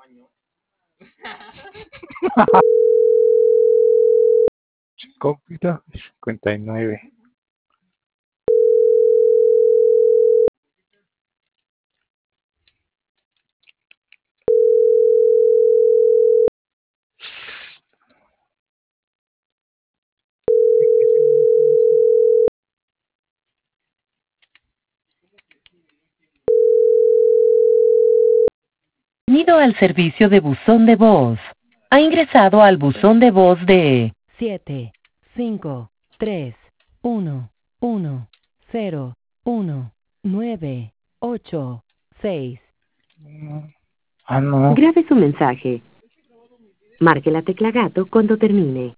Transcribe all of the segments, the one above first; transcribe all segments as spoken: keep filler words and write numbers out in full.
Cómputo cincuenta y nueve. Bienvenido al servicio de buzón de voz. Ha ingresado al buzón de voz de siete cinco tres uno uno cero uno nueve ocho seis. Ah, no. Grabe su mensaje. Marque la tecla gato cuando termine.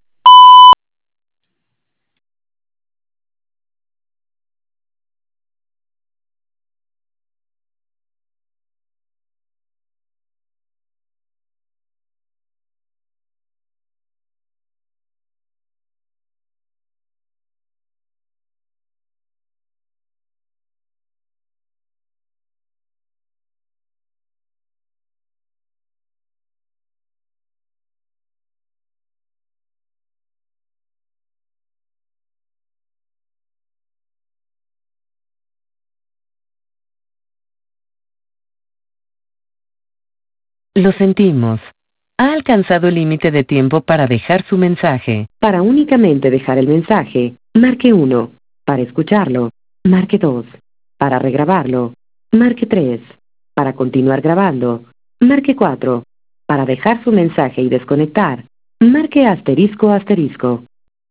Lo sentimos. Ha alcanzado el límite de tiempo para dejar su mensaje. Para únicamente dejar el mensaje, marque uno. Para escucharlo, marque dos. Para regrabarlo, marque tres. Para continuar grabando, marque cuatro. Para dejar su mensaje y desconectar, marque asterisco asterisco.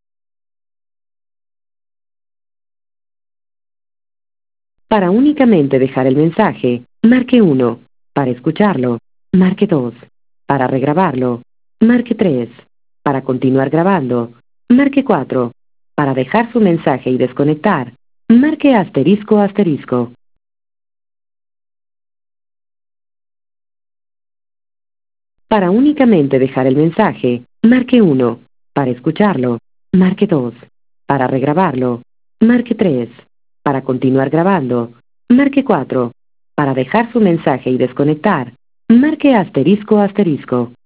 Para únicamente dejar el mensaje, marque uno. Para escucharlo, marque dos. Para regrabarlo, marque tres. Para continuar grabando, marque cuatro. Para dejar su mensaje y desconectar, marque asterisco asterisco. Para únicamente dejar el mensaje, marque uno. Para escucharlo, marque dos. Para regrabarlo, marque tres. Para continuar grabando, marque cuatro. Para dejar su mensaje y desconectar, marque asterisco asterisco.